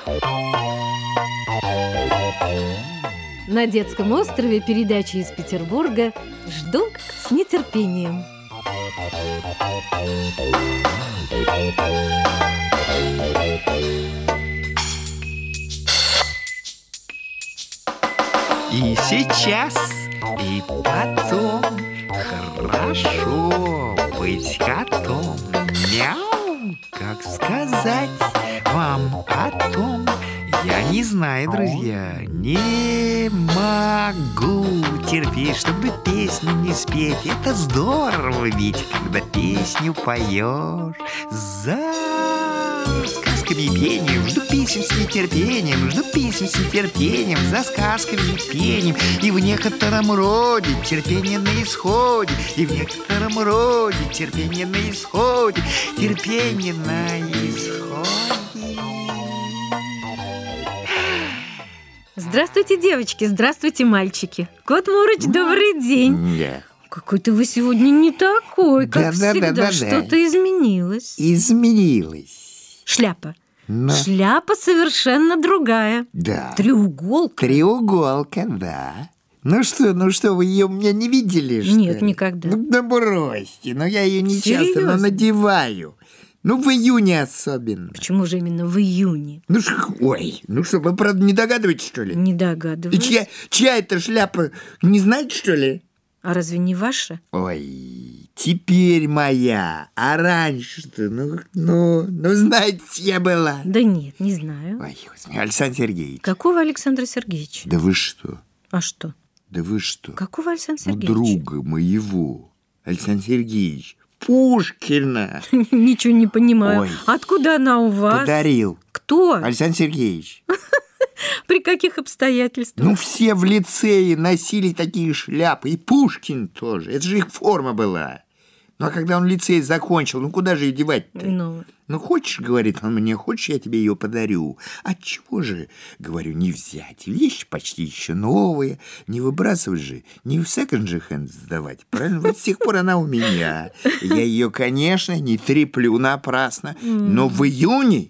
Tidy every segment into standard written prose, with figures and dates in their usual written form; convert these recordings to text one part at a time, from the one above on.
На детском острове передачи из Петербурга жду с нетерпением. И сейчас, и потом хорошо быть котом. Мяу, как сказать вам о том? Я не знаю, друзья, не могу терпеть, чтобы песню не спеть. Это здорово ведь, когда песню поешь за сказками и пением. Жду песен с нетерпением, жду песен с нетерпением, за сказками и пением. И в некотором роде терпение на исходе, и в некотором роде терпение на исходе, терпение на исходе. Здравствуйте, девочки, здравствуйте, мальчики. Кот Мурыч, добрый день. Да. Какой-то вы сегодня не такой, как всегда. Что-то изменилось. Изменилось. Шляпа. Но... Шляпа совершенно другая. Да. Треуголка. Треуголка, да. Ну что, вы ее у меня не видели, что Нет, ли? никогда. Ну, да бросьте, но я ее не часто, Серьезно? но надеваю. Ну, в июне особенно. Почему же именно в июне? Ну что, вы правда не догадываетесь, что ли? Не И догадываюсь. чья это шляпа, не знаете, что ли? А разве не ваша? Ой, теперь моя, а раньше-то, ну, знаете, я была. Да нет, не знаю. Ой, Господи, Александр Сергеевич. Какого Александра Сергеевича? Да вы что? А что? Да вы что? Какого Александра У Сергеевича? друга моего, Александра Сергеевича, Пушкина. Ничего не понимаю. Ой. Откуда она у вас? Подарил. Кто? Александр Сергеевич. При каких обстоятельствах? Ну, все в лицее носили такие шляпы. И Пушкин тоже. Это же их форма была. Ну, а когда он лицей закончил, ну, куда же ее девать-то? Ну, хочешь, говорит он мне, хочешь, я тебе ее подарю? Отчего же, говорю, не взять? Вещи почти еще новые. Не выбрасывать же, не в секонд-хенд сдавать. Правильно? Вот с тех пор она у меня. Я ее, конечно, не треплю напрасно. Но в июне,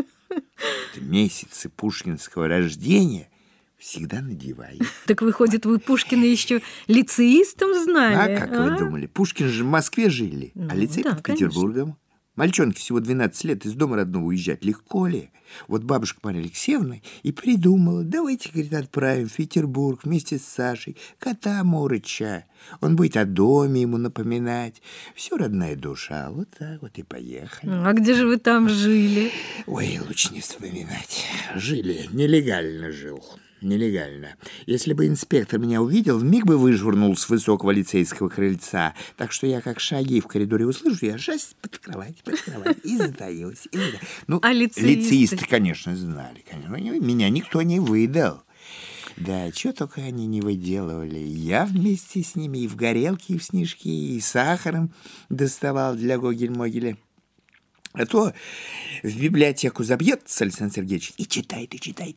месяцы пушкинского рождения, всегда надеваю. Так выходит, вы Пушкина еще лицеистом знали? А как вы думали? Пушкин же в Москве жили, а лицей да, под Петербургом. Мальчонке всего 12 лет из дома родного уезжать легко ли? Вот бабушка Марья Алексеевна и придумала: давайте, говорит, отправим в Петербург вместе с Сашей кота Мурыча. Он будет о доме ему напоминать. Все родная душа. Вот так вот и поехали. А где же вы там жили? Ой, лучше не вспоминать. Жили, нелегально жил. Нелегально. Если бы инспектор меня увидел, вмиг бы выжурнул с высокого лицейского крыльца. Так что я, как шаги в коридоре услышу, я жасть под кровать, и затаилась. Ну, а лицеисты, конечно, знали. Конечно. Меня никто не выдал. Да, что только они не выделывали. Я вместе с ними и в горелке, и в снежки, и сахаром доставал для Гогель-Могеля. А то в библиотеку забьется Александр Сергеевич и читает.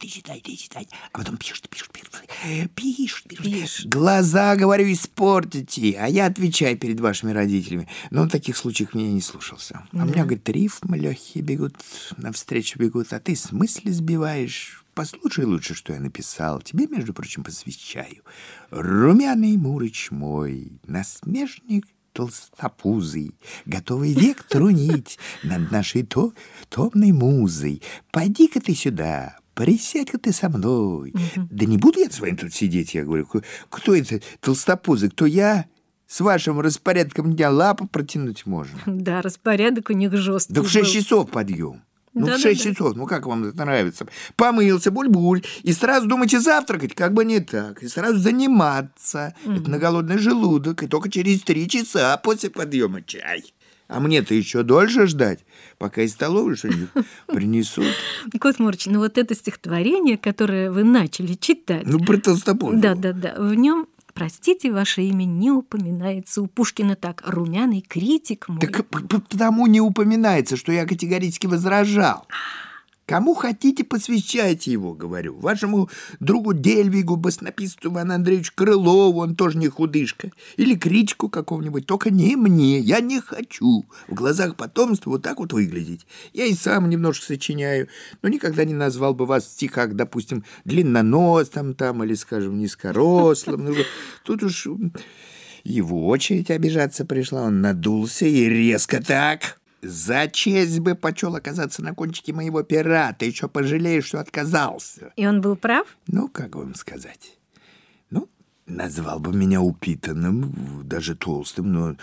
А потом пишет. Глаза, говорю, испортите. А я отвечаю перед вашими родителями. Но он в таких случаях меня не слушался. А у меня, говорит, рифмы легкие бегут, навстречу бегут, а ты с мысли сбиваешь. Послушай лучше, что я написал. Тебе, между прочим, посвящаю. Румяный Мурыч мой, насмешник толстопузый, готовый век трунить над нашей томной музой. Пойди-ка ты сюда, присядь-ка ты со мной. Да не буду я с вами тут сидеть, я говорю. Кто это толстопузый? Кто я? С вашим распорядком дня лапу протянуть можно. Да, распорядок у них жесткий. Да в 6 часов подъем. Ну, в 6 часов, ну как вам это нравится? Помылся, буль-буль, и сразу думаете завтракать, как бы не так, и сразу заниматься. Это на голодный желудок, и только через 3 часа после подъема чай. А мне-то еще дольше ждать, пока из столовой что-нибудь принесут. Кот Мурыч, ну вот это стихотворение, которое вы начали читать. Ну, про толстопузого. Да, в нем, простите, ваше имя не упоминается. У Пушкина так: румяный критик мой. Так потому не упоминается, что я категорически возражал. Кому хотите, посвящайте его, говорю. Вашему другу Дельвигу, баснописцу Ивану Андреевичу Крылову, он тоже не худышка. Или Кричку какого-нибудь, только не мне. Я не хочу в глазах потомства вот так вот выглядеть. Я и сам немножко сочиняю, но никогда не назвал бы вас в стихах, допустим, длинноносом там, или, скажем, низкорослым. Ну, тут уж его очередь обижаться пришла. Он надулся и резко так... За честь бы почел оказаться на кончике моего пера. Ты еще пожалеешь, что отказался. И он был прав? Ну, как вам сказать? Ну, назвал бы меня упитанным, даже толстым, но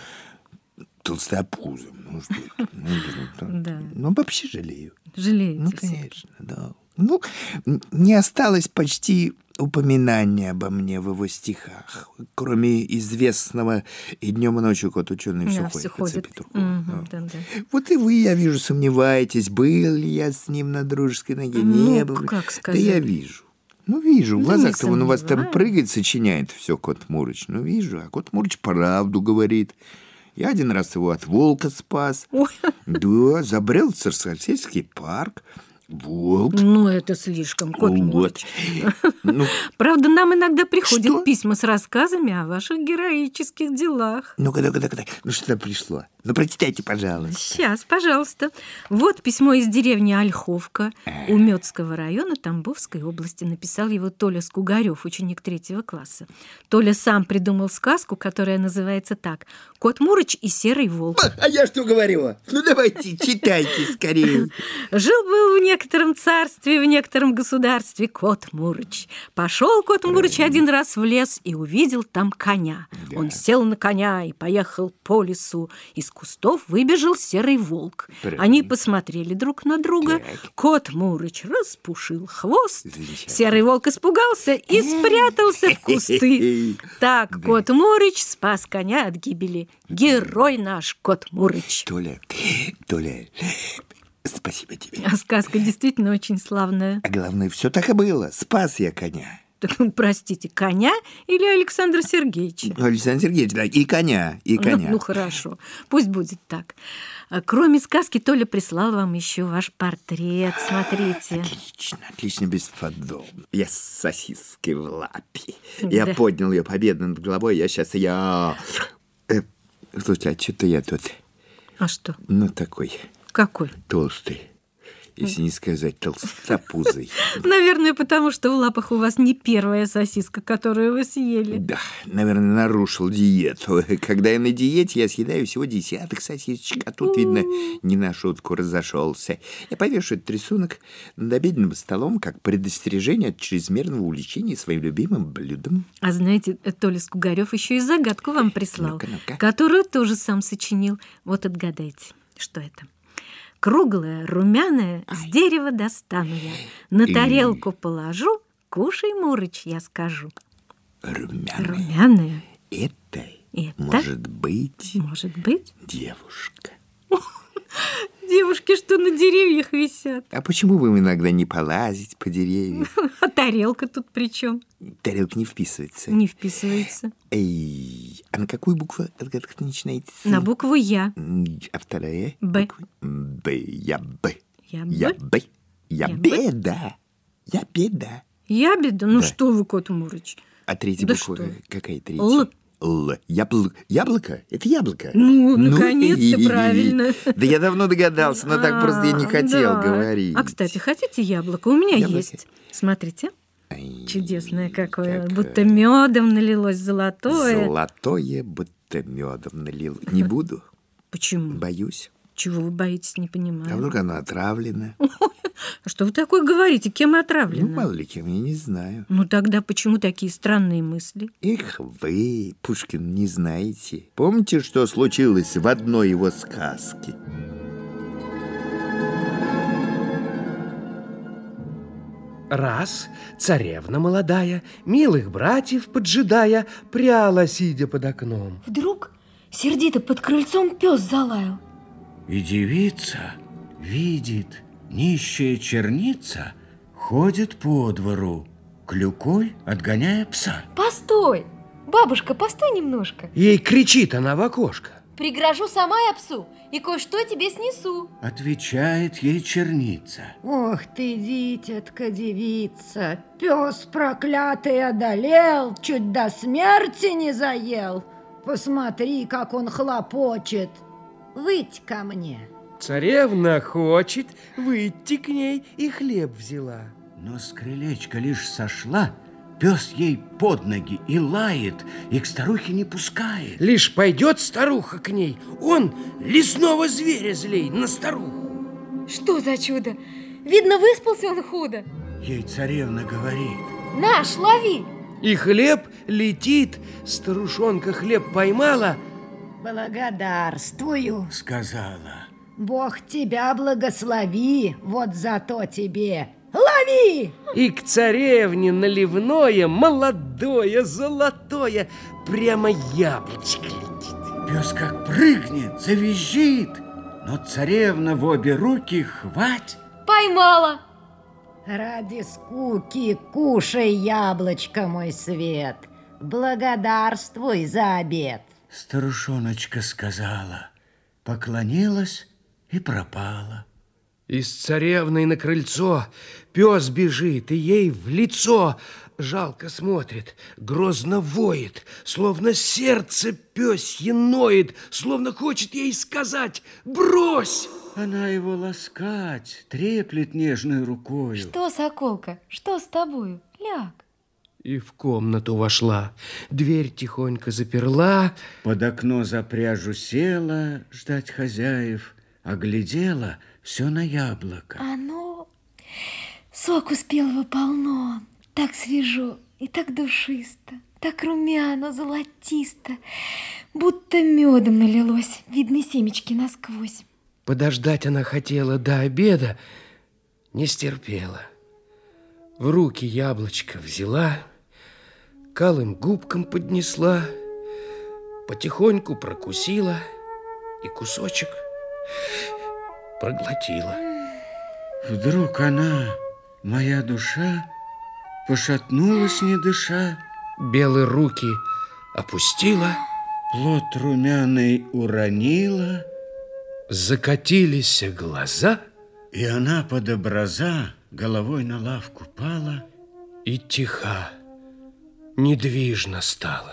толстопузым. Ну, что это? Да. Ну, вообще жалею. Жалеете? Ну, конечно, да. Ну, не осталось почти упоминания обо мне в его стихах, кроме известного «И днем и ночью кот ученый все ходит по Петру». Да. Вот и вы, я вижу, сомневаетесь, был ли я с ним на дружеской ноге, не был. Как сказать? Да я вижу. Ну, вижу, в глазах-то он у вас там сомневаюсь. прыгает, сочиняет все кот Мурыч. Ну, вижу, а кот Мурыч правду говорит. Я один раз его от волка спас. Ой. Да, забрел в Царскосельский парк. Волк. Ну, это слишком, кот Мурыч. Ну, Правда, нам иногда приходят Что? письма с рассказами о ваших героических делах. ну-ка. Ну, что пришло? Ну, прочитайте, пожалуйста. Сейчас, пожалуйста. Вот письмо из деревни Ольховка Умётского района Тамбовской области. Написал его Толя Скугарев, ученик 3 класса. Толя сам придумал сказку, которая называется так: «Кот Мурыч и серый волк». А я что говорю? Ну, давайте, читайте скорее. Жил-был в некотором царстве, в некотором государстве кот Мурыч. Пошел кот Мурыч один раз в лес и увидел там коня. Да. Он сел на коня и поехал по лесу. Из кустов выбежал серый волк. Правильно. Они посмотрели друг на друга. Так. Кот Мурыч распушил хвост. Замечательно. Серый волк испугался и спрятался в кусты. Так кот Мурыч спас коня от гибели. Герой наш кот Мурыч. Толя, спасибо тебе. А сказка действительно очень славная. А главное, все так и было. Спас я коня. Так, простите, коня или Александра Сергеевича? Александр Сергеевич, да, и коня. Ну, хорошо, пусть будет так. А кроме сказки, Толя прислал вам еще ваш портрет. Смотрите. Отлично, бесподобно. Я с сосиской в лапе. Я Да. поднял ее победно над головой. Я сейчас Слушайте, а что-то я тут, А что? ну, такой Какой? толстый. Если не сказать толстопузый. Наверное, потому что в лапах у вас не первая сосиска, которую вы съели. Да, наверное, нарушил диету. Когда я на диете, я съедаю всего десяток сосисочек, а тут, видно, не на шутку разошелся. Я повешу этот рисунок над обеденным столом как предостережение от чрезмерного увлечения своим любимым блюдом. А знаете, Толя Скугарев еще и загадку вам прислал, Ну-ка. которую тоже сам сочинил. Вот отгадайте, что это. Круглая, румяная, с дерева достану я. На тарелку положу, кушай, Мурыч, я скажу. Румяная. Румяная. Это Это? может быть Может быть, девушка. девушки, что на деревьях висят. А почему вы иногда не полазите по деревьям? А тарелка тут при чем? Тарелка не вписывается. Не вписывается. Эй, а на какую букву отгадка начинается? На букву Я. А вторая? Б. буква? Б. Я Б. Я Я Б. Б. Я Я беда. Я беда. Ябеда? Ну Да. что вы, кот Мурыч? А третья Да буква что? какая третья? Л. Яблоко? Это яблоко? Ну, наконец-то, правильно. Да я давно догадался, но так просто я не хотел да. говорить. А, кстати, хотите яблоко? У меня Яблоко? есть. Смотрите. Ай, Чудесное какое. какое. Будто медом налилось золотое. Золотое, будто медом налил. Не буду, Почему? боюсь. Чего вы боитесь, не А понимаю. вдруг оно отравлено? А что вы такое говорите? Кем Ну, отравлено? мало ли кем, я не знаю. Ну, тогда почему такие странные мысли? Эх вы, Пушкин, не знаете. Помните, что случилось в одной его сказке? Раз царевна молодая, милых братьев поджидая, пряла, сидя под окном. Вдруг сердито под крыльцом пес залаял. И девица видит, нищая черница ходит по двору, клюкой отгоняя пса. Постой! Бабушка, постой немножко. Ей кричит она в окошко. Пригрожу сама я псу. и кое-что тебе снесу. Отвечает ей черница. Ох ты, дитятка, девица, пес проклятый одолел, чуть до смерти не заел. Посмотри, как он хлопочет. Выйдь ко мне. Царевна хочет выйти к ней и хлеб взяла. Но с крылечка лишь сошла, пес ей под ноги и лает, и к старухе не пускает. Лишь пойдет старуха к ней, он лесного зверя злей на старуху. Что за чудо? Видно, выспался он худо. Ей царевна говорит. Наш, лови. И хлеб летит, старушонка хлеб поймала. Благодарствую, Сказала. Бог тебя благослови, вот зато тебе. Лови! И к царевне наливное, молодое, золотое, прямо яблочко летит. Пес как прыгнет, завизжит, но царевна в обе руки хвать. Поймала. Ради скуки кушай яблочко, мой свет. Благодарствуй за обед. Старушоночка сказала, поклонилась и пропала. И с царевной на крыльцо пес бежит, и ей в лицо жалко смотрит, грозно воет, словно сердце пёсье ноет, словно хочет ей сказать: брось! Она его ласкать, треплет нежной рукою. Что, соколка, что с тобою? Ляг. И в комнату вошла, дверь тихонько заперла. Под окно за пряжу села ждать хозяев, оглядела все на яблоко. Оно соку спелого полно, так свежо и так душисто, так румяно, золотисто, будто медом налилось, видны семечки насквозь. Подождать она хотела до обеда, не стерпела. В руки яблочко взяла, к алым губкам поднесла, потихоньку прокусила и кусочек проглотила. Вдруг она, моя душа, пошатнулась, не дыша, Белые руки опустила, плод румяный уронила, закатились глаза, и она под образа головой на лавку пала и тиха, недвижно стала.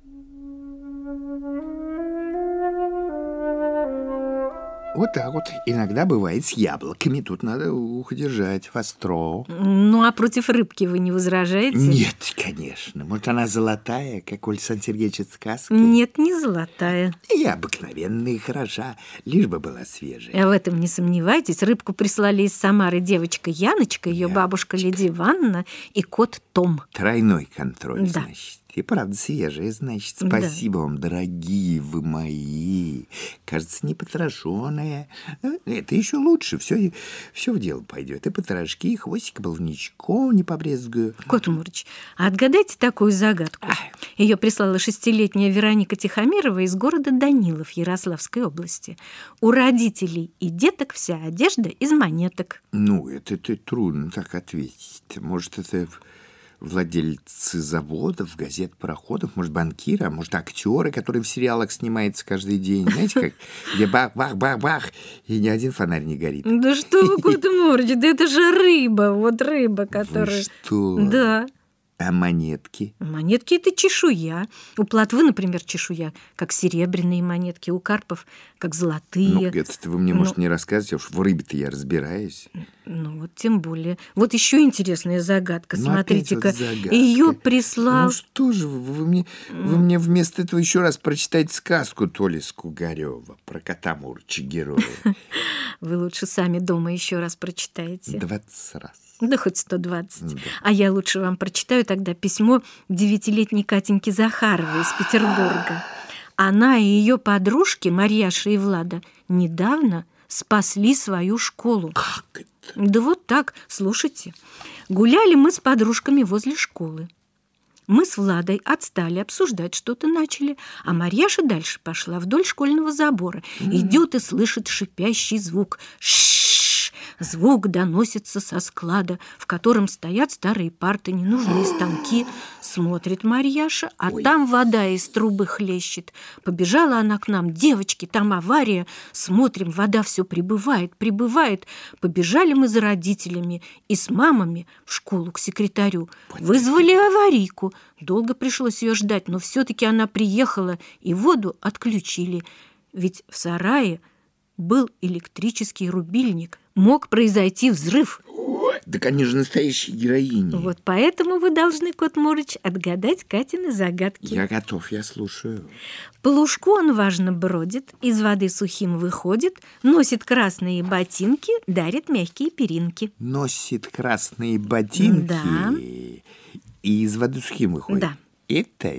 Вот так вот. Иногда бывает с яблоками. Тут надо ухо держать востро. Ну, а против рыбки вы не возражаете? Нет, конечно. Может, она золотая, как у Александра Сергеевича сказки? Нет, не золотая. И обыкновенная, и хороша, лишь бы была свежая. А в этом не сомневайтесь. Рыбку прислали из Самары девочка Яночка, ее бабушка Лидия Ивановна и кот Том. Тройной контроль, Да. значит. И правда свежая, значит. Спасибо вам, дорогие вы мои. Кажется, не потрошенная. Но это еще лучше. Все в дело пойдет. И потрошки, и хвостик балвничком не побрезгую. Кот Мурыч, а отгадайте такую загадку. Ее прислала 6-летняя Вероника Тихомирова из города Данилов Ярославской области. У родителей и деток вся одежда из монеток. Ну, это трудно так ответить. Может, это владельцы заводов, газет, пароходов, может, банкиры, а может, актеры, которые в сериалах снимаются каждый день. Знаете, как? Где бах-бах-бах-бах, и ни один фонарь не горит. Да что вы, кот Мурыч, да это же рыба. Вот рыба, которая... Вы что? Да. А монетки? Монетки – это чешуя. У плотвы, например, чешуя, как серебряные монетки, у карпов, как золотые. Ну, это вы мне, может, не рассказываете, уж в рыбе-то я разбираюсь. Ну, вот тем более. Вот еще интересная загадка. Ну, Смотрите-ка, опять вот загадка. ее прислал... Ну что же вы мне вместо этого еще раз прочитайте сказку Толи Скугарева про кота Мурыча героя. Вы лучше сами дома еще раз прочитаете. 20 раз. Да хоть 120. Да. А я лучше вам прочитаю тогда письмо 9-летней Катеньки Захаровой из Петербурга. Она и ее подружки Марьяша и Влада недавно спасли свою школу. Как это? Да вот так, слушайте. Гуляли мы с подружками возле школы. Мы с Владой отстали, обсуждать что-то начали, а Марьяша дальше пошла вдоль школьного забора. Идет и слышит шипящий звук. Ш-ш-ш! Звук доносится со склада, в котором стоят старые парты, ненужные станки. Смотрит Марьяша, а там вода из трубы хлещет. Побежала она к нам: девочки, там авария. Смотрим, вода все прибывает. Побежали мы за родителями и с мамами в школу к секретарю. Вызвали аварийку. Долго пришлось ее ждать, но все-таки она приехала, и воду отключили. Ведь в сарае был электрический рубильник. Мог произойти взрыв. Так они же настоящие героини. Вот поэтому вы должны, Кот Мурыч, отгадать Катины загадки. Я готов, я слушаю. По лужку он важно бродит, из воды сухим выходит, носит красные ботинки, дарит мягкие перинки. Носит красные ботинки, да. И из воды сухим выходит. Да. Это.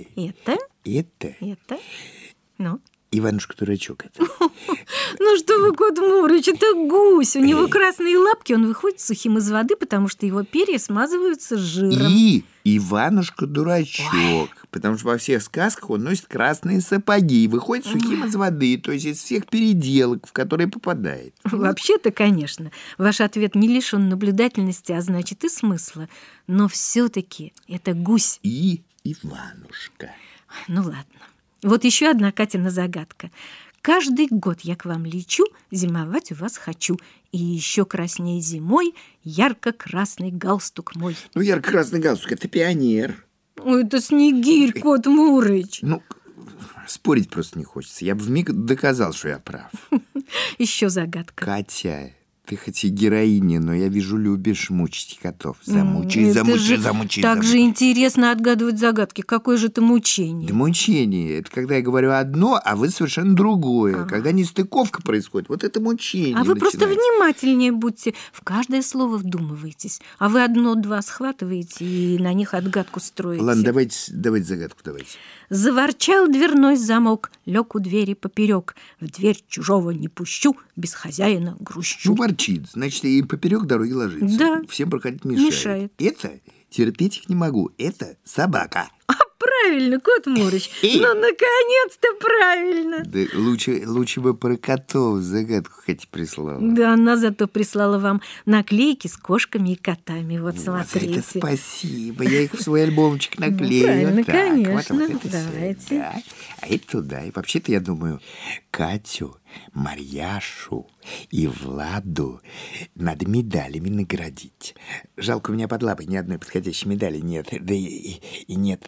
Ну? Иванушка-дурачок это. Ну что вы, Кот Мурыч, это гусь. У него красные лапки, он выходит сухим из воды, потому что его перья смазываются жиром. И Иванушка-дурачок. Потому что во всех сказках он носит красные сапоги и выходит сухим из воды, то есть из всех переделок, в которые попадает. Вообще-то, конечно, ваш ответ не лишен наблюдательности, а значит и смысла. Но все-таки это гусь. И Иванушка. Ну ладно. Вот еще одна Катина загадка. Каждый год я к вам лечу, зимовать у вас хочу. И еще красней зимой ярко-красный галстук мой. Ну, ярко-красный галстук – это пионер. Ой, это снегирь, Кот Мурыч. Ну, спорить просто не хочется. Я бы вмиг доказал, что я прав. Еще загадка. Катя, ты хоть и героиня, но я вижу, любишь мучить котов. Замучай. Так же интересно отгадывать загадки. Какое же это мучение? Да мучение. Это когда я говорю одно, а вы совершенно другое. Когда нестыковка происходит, вот это мучение. А вы просто внимательнее будьте. В каждое слово вдумываетесь. А вы одно-два схватываете и на них отгадку строите. Ладно, давайте загадку, давайте. Заворчал дверной замок, лег у двери поперек. В дверь чужого не пущу, без хозяина грущу. Ну, ворчит, значит, и поперек дороги ложится. Да. Всем проходить мешает. Это терпеть их не могу. Это собака. Правильно, Кот Мурыч. Ну, наконец-то правильно. Да лучше бы про котов загадку хоть прислала. Да, она зато прислала вам наклейки с кошками и котами. Вот, смотрите. За это спасибо. Я их в свой альбомчик наклею. Правильно, так, конечно. Вот это давайте. сюда, а это туда. И вообще-то я думаю, Катю, Марьяшу и Владу надо медалями наградить. Жалко, у меня под лапой ни одной подходящей медали нет. Да и нет.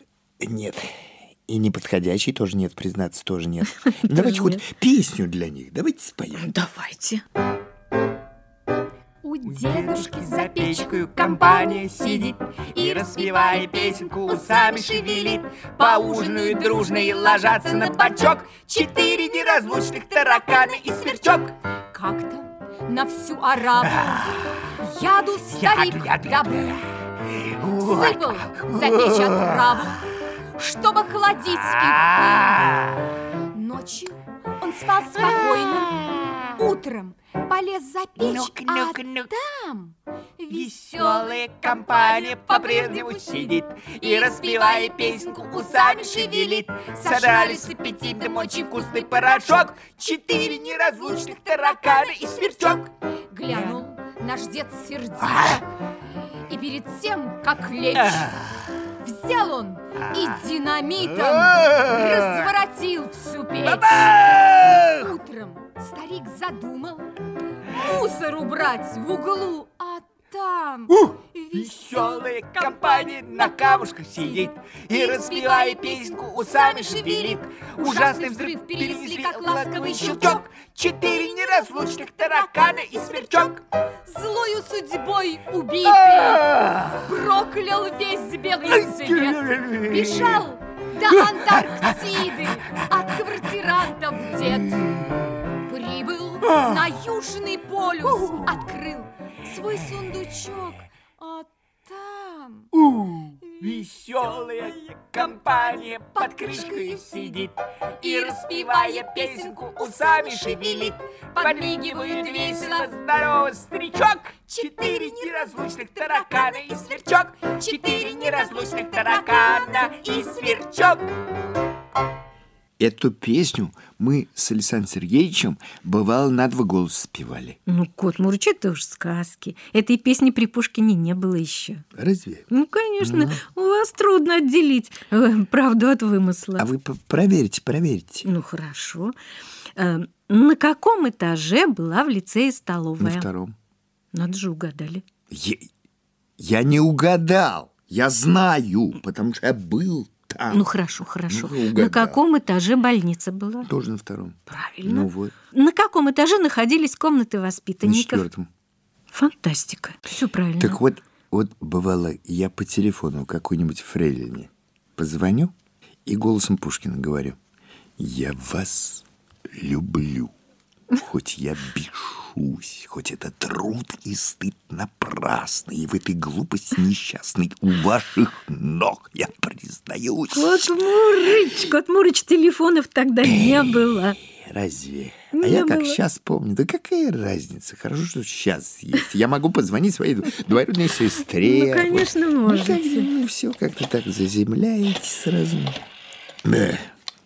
И неподходящей тоже нет, признаться, тоже нет. Давайте хоть песню для них, давайте споем. Давайте. У дедушки за печкою компания сидит и, распевая песенку, усами шевелит. Поужинают дружно и ложатся на бочок 4 неразлучных таракана и сверчок. Как-то на всю араву яду старик добыл, сыпал за печь отраву, чтобы охладить их. Ночью он спал спокойно, утром полез за печь, там веселая компания по-прежнему сидит и, распевая песенку, усами шевелит. Сожрали с аппетитом очень вкусный порошок 4 неразлучных таракана и сверчок. Глянул наш дед сердито, и перед тем, как лечь, взял он и динамитом разворотил всю печь. Утром старик задумал мусор убрать в углу, а там веселая компания на камушках сидит и, распевая песенку, усами шевелит. Ужасный взрыв перенесли, как ласковый щелчок 4 неразлучных таракана и сверчок. Злою судьбой убитый проклял весь белый свет, бежал до Антарктиды от квартирантов дед. Прибыл на Южный полюс, открыл свой сундучок, а там веселая компания под крышкой сидит и, распевая песенку, усами шевелит. Подмигивает весело здоровый старичок 4 неразлучных таракана и сверчок. 4 неразлучных таракана и сверчок. Эту песню мы с Александром Сергеевичем бывало на 2 голоса спевали. Ну, Кот Мурыч, это уж сказки. Этой песни при Пушкине не было еще. Разве? Ну, конечно, у вас трудно отделить правду от вымысла. А вы проверьте. Ну, хорошо. На каком этаже была в лицее столовая? На 2. Надо же, угадали. Я не угадал. Я знаю, потому что я был там. Ну, хорошо. Ну, На каком этаже больница была? Тоже на 2. Правильно. Ну вот. На каком этаже находились комнаты На воспитанников? 4. Фантастика. Все правильно. Так вот бывало, я по телефону какой-нибудь фрейлине позвоню и голосом Пушкина говорю: я вас люблю, хоть я бешусь, хоть это труд и стыд напрасный, и в этой глупости несчастной у ваших ног я признаюсь. Кот Мурыч, телефонов тогда не было. Разве? Не Я как было. сейчас помню. Да какая разница? Хорошо, что сейчас есть. Я могу позвонить своей двоюродной сестре. Ну, конечно, можете. Ну, все как-то так заземляете сразу. Да.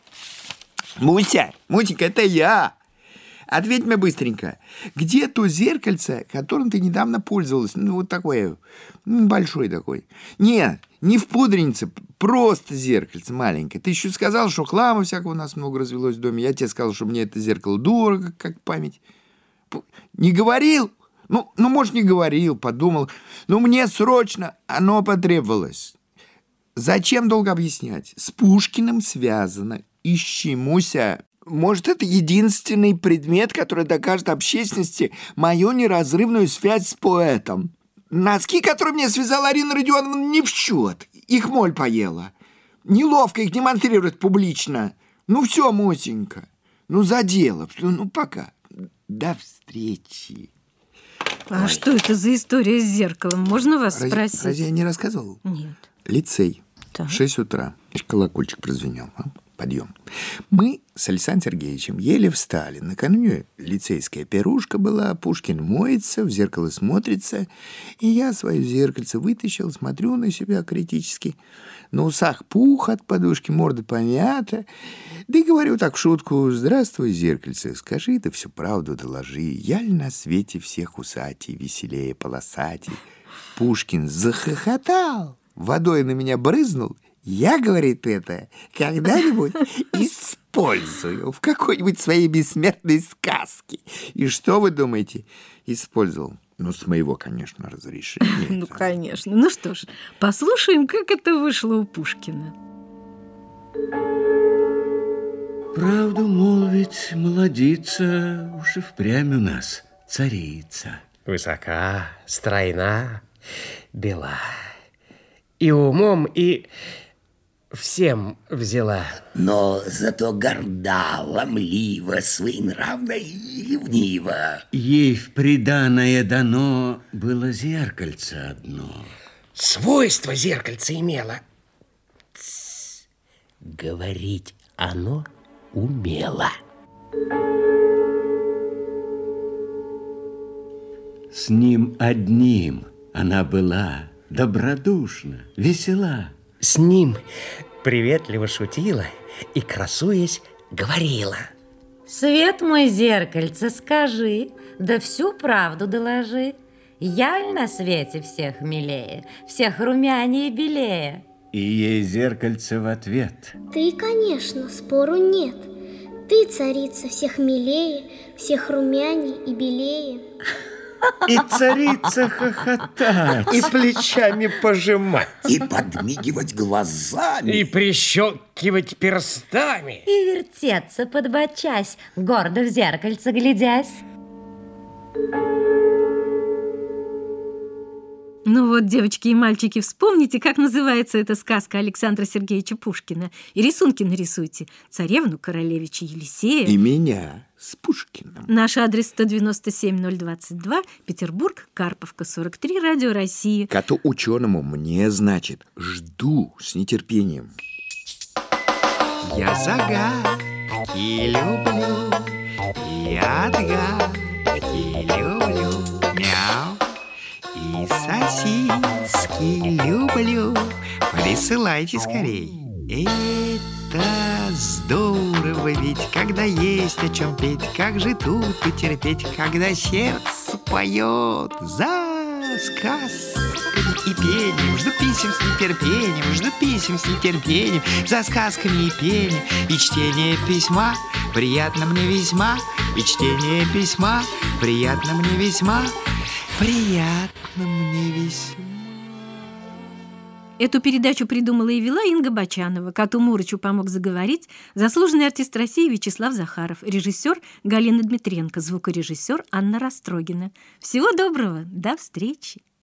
Мусенька, это я. Ответь мне быстренько. Где то зеркальце, которым ты недавно пользовалась? Ну, вот такое, большой такой. Нет, не в пудренице, просто зеркальце маленькое. Ты еще сказал, что хлама всякого у нас много развелось в доме. Я тебе сказал, что мне это зеркало дорого, как память. Не говорил? Ну, может, не говорил, подумал. Но мне срочно оно потребовалось. Зачем долго объяснять? С Пушкиным связано. Ищи, Муся. Может, это единственный предмет, который докажет общественности мою неразрывную связь с поэтом. Носки, которые мне связала Арина Родионовна, не в счет. Их моль поела. Неловко их демонстрировать публично. Ну все, Мусенька. Ну за дело. Ну пока. До встречи. А что это за история с зеркалом? Можно вас спросить? Разве я не рассказывал? Нет. Лицей. Так. 6 утра. Колокольчик прозвенел. Подъем. Мы с Александром Сергеевичем еле встали. Накануне лицейская пирушка была, Пушкин моется, в зеркало смотрится, и я свое зеркальце вытащил, смотрю на себя критически. На усах пух от подушки, морда помята. Да и говорю так в шутку: здравствуй, зеркальце, скажи ты всю правду доложи. Я ли на свете всех усатей, веселее полосатей? Пушкин захохотал, водой на меня брызнул. Я, говорит, это когда-нибудь использую в какой-нибудь своей бессмертной сказке. И что вы думаете? Использовал. Ну, с моего, конечно, разрешения. Ну, конечно. Ну что ж, послушаем, как это вышло у Пушкина. Правду молвить, молодица, уж и впрямь у нас царица. Высока, стройна, бела. И умом, и всем взяла. Но зато горда, ломлива, своенравна и ревнива. Ей в приданое дано было зеркальце одно. Свойство зеркальце имело. Говорить оно умело. С ним одним она была добродушна, весела. С ним приветливо шутила и, красуясь, говорила. Свет мой, зеркальце, скажи, да всю правду доложи. Я ль на свете всех милее, всех румянее и белее? И ей зеркальце в ответ: ты, конечно, спору нет. Ты, царица, всех милее, всех румяней и белее. И царица хохотать, и плечами пожимать, и подмигивать глазами, и прищелкивать перстами, и вертеться, подбочась, гордо в зеркальце глядясь. Ну вот, девочки и мальчики, вспомните, как называется эта сказка Александра Сергеевича Пушкина. И рисунки нарисуйте. Царевну, королевича Елисея. И меня с Пушкиным. Наш адрес 197-022, Петербург, Карповка, 43, Радио России. Коту ученому мне, значит, жду с нетерпением. Я загадки люблю, я отгадки люблю, мяу. И сосиски люблю. Присылайте скорей. Это здорово ведь, когда есть о чем петь. Как же тут утерпеть, когда сердце поет за сказками и пением. Жду писем с нетерпением, жду писем с нетерпением, за сказками и пением. И чтение письма приятно мне весьма, и чтение письма приятно мне весьма, приятно мне весьма. Эту передачу придумала и вела Инга Бочанова. Коту Мурычу помог заговорить заслуженный артист России Вячеслав Захаров, режиссер Галина Дмитренко, звукорежиссер Анна Растрогина. Всего доброго, до встречи!